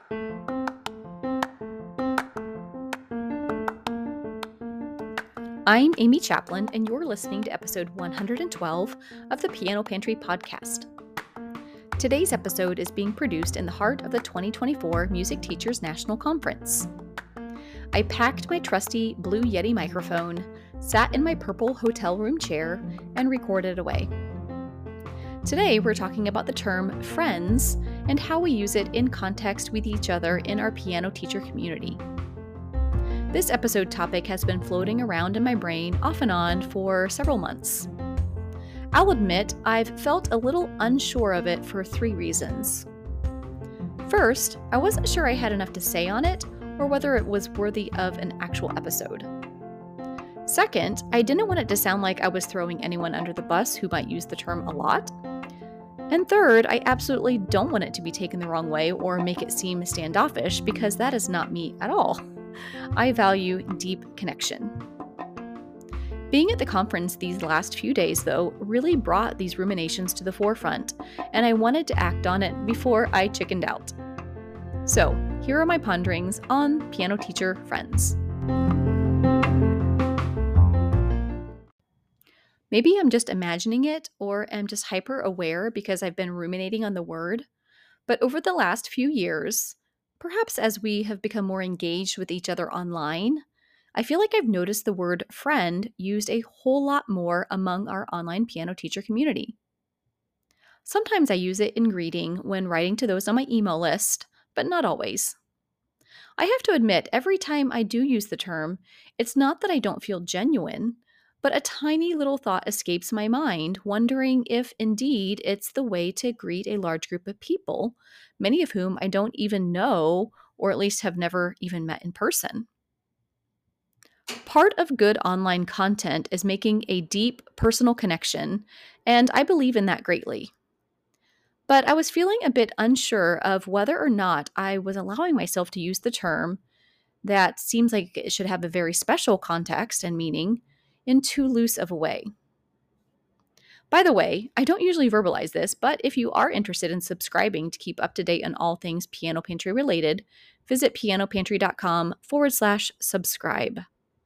I'm Amy Chaplin, and you're listening to episode 112 of the Piano Pantry podcast. Today's episode is being produced in the heart of the 2024 Music Teachers National Conference. I packed my trusty Blue Yeti microphone, sat in my purple hotel room chair, and recorded away. Today, we're talking about the term friends and how we use it in context with each other in our piano teacher community. This episode topic has been floating around in my brain off and on for several months. I'll admit I've felt a little unsure of it for 3 reasons. First, I wasn't sure I had enough to say on it or whether it was worthy of an actual episode. Second, I didn't want it to sound like I was throwing anyone under the bus who might use the term a lot. And third, I absolutely don't want it to be taken the wrong way or make it seem standoffish because that is not me at all. I value deep connection. Being at the conference these last few days, though, really brought these ruminations to the forefront, and I wanted to act on it before I chickened out. So, here are my ponderings on piano teacher friends. Maybe I'm just imagining it, or am just hyper aware because I've been ruminating on the word, but over the last few years, perhaps as we have become more engaged with each other online, I feel like I've noticed the word friend used a whole lot more among our online piano teacher community. Sometimes I use it in greeting when writing to those on my email list, but not always. I have to admit, every time I do use the term, it's not that I don't feel genuine, but a tiny little thought escapes my mind, wondering if indeed it's the way to greet a large group of people, many of whom I don't even know, or at least have never even met in person. Part of good online content is making a deep personal connection, and I believe in that greatly. But I was feeling a bit unsure of whether or not I was allowing myself to use the term that seems like it should have a very special context and meaning in too loose of a way. By the way, I don't usually verbalize this, but if you are interested in subscribing to keep up to date on all things Piano Pantry related, visit pianopantry.com/subscribe.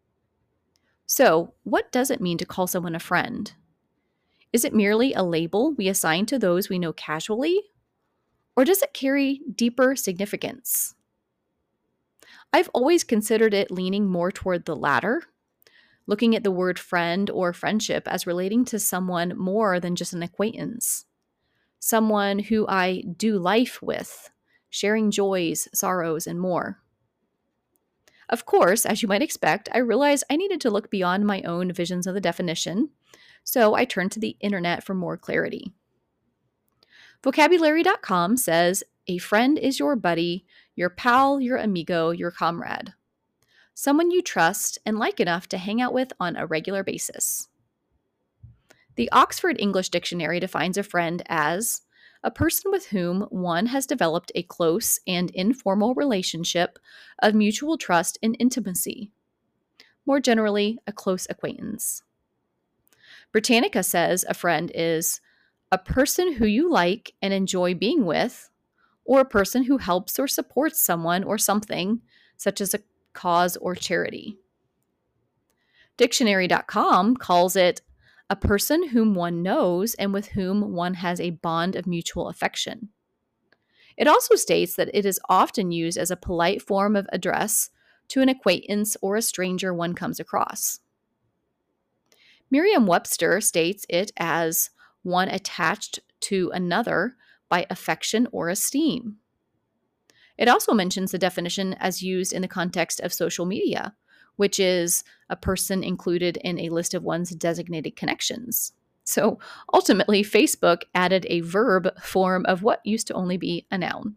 So, what does it mean to call someone a friend? Is it merely a label we assign to those we know casually? Or does it carry deeper significance? I've always considered it leaning more toward the latter, looking at the word friend or friendship as relating to someone more than just an acquaintance, someone who I do life with, sharing joys, sorrows, and more. Of course, as you might expect, I realized I needed to look beyond my own visions of the definition, so I turned to the internet for more clarity. Vocabulary.com says, a friend is your buddy, your pal, your amigo, your comrade. Someone you trust and like enough to hang out with on a regular basis. The Oxford English Dictionary defines a friend as a person with whom one has developed a close and informal relationship of mutual trust and intimacy. More generally, a close acquaintance. Britannica says a friend is a person who you like and enjoy being with, or a person who helps or supports someone or something, such as a cause or charity. Dictionary.com calls it a person whom one knows and with whom one has a bond of mutual affection. It also states that it is often used as a polite form of address to an acquaintance or a stranger one comes across. Merriam-Webster states it as one attached to another by affection or esteem. It also mentions the definition as used in the context of social media, which is a person included in a list of one's designated connections. So ultimately, Facebook added a verb form of what used to only be a noun.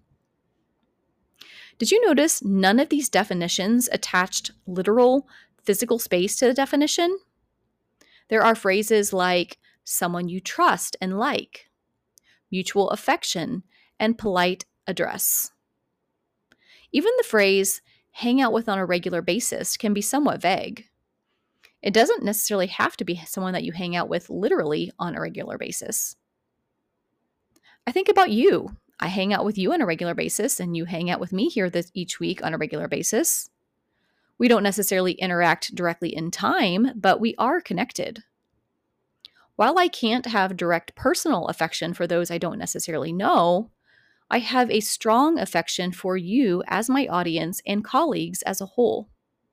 Did you notice none of these definitions attached literal physical space to the definition? There are phrases like someone you trust and like, mutual affection, and polite address. Even the phrase hang out with on a regular basis can be somewhat vague. It doesn't necessarily have to be someone that you hang out with literally on a regular basis. I think about you. I hang out with you on a regular basis, and you hang out with me here each week on a regular basis. We don't necessarily interact directly in time, but we are connected. While I can't have direct personal affection for those I don't necessarily know, I have a strong affection for you as my audience and colleagues as a whole.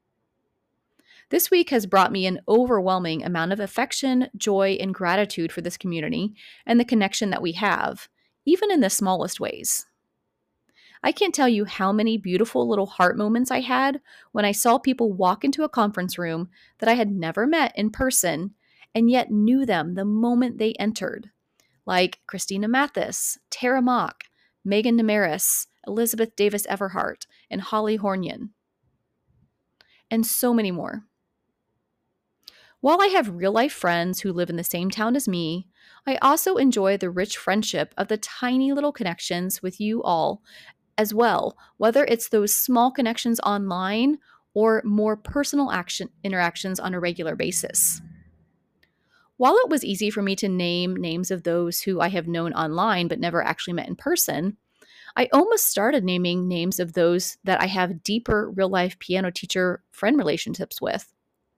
This week has brought me an overwhelming amount of affection, joy, and gratitude for this community and the connection that we have, even in the smallest ways. I can't tell you how many beautiful little heart moments I had when I saw people walk into a conference room that I had never met in person and yet knew them the moment they entered, like Christina Mathis, Tara Mock, Megan Damaris, Elizabeth Davis Everhart, and Holly Hornion, and so many more. While I have real-life friends who live in the same town as me, I also enjoy the rich friendship of the tiny little connections with you all as well, whether it's those small connections online or more personal interactions on a regular basis. While it was easy for me to name names of those who I have known online but never actually met in person, I almost started naming names of those that I have deeper real-life piano teacher-friend relationships with.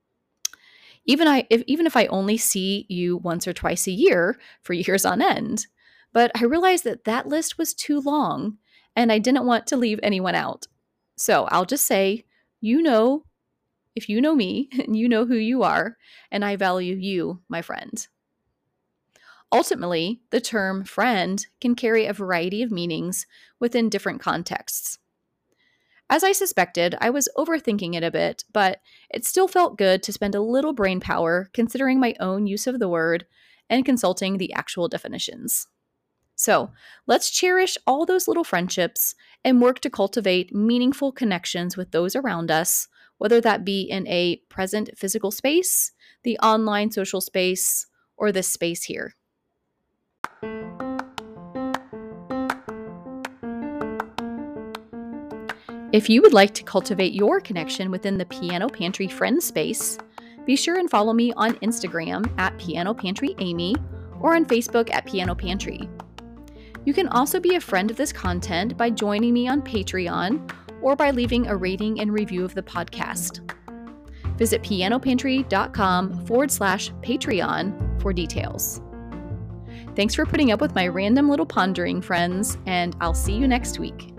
Even if I only see you once or twice a year for years on end. But I realized that list was too long, and I didn't want to leave anyone out. So I'll just say, if you know me, you know who you are, and I value you, my friend. Ultimately, the term friend can carry a variety of meanings within different contexts. As I suspected, I was overthinking it a bit, but it still felt good to spend a little brain power considering my own use of the word and consulting the actual definitions. So let's cherish all those little friendships and work to cultivate meaningful connections with those around us, whether that be in a present physical space, the online social space, or this space here. If you would like to cultivate your connection within the Piano Pantry friend space, be sure and follow me on Instagram at Piano Pantry Amy or on Facebook at Piano Pantry. You can also be a friend of this content by joining me on Patreon or by leaving a rating and review of the podcast. Visit pianopantry.com/Patreon for details. Thanks for putting up with my random little pondering, friends, and I'll see you next week.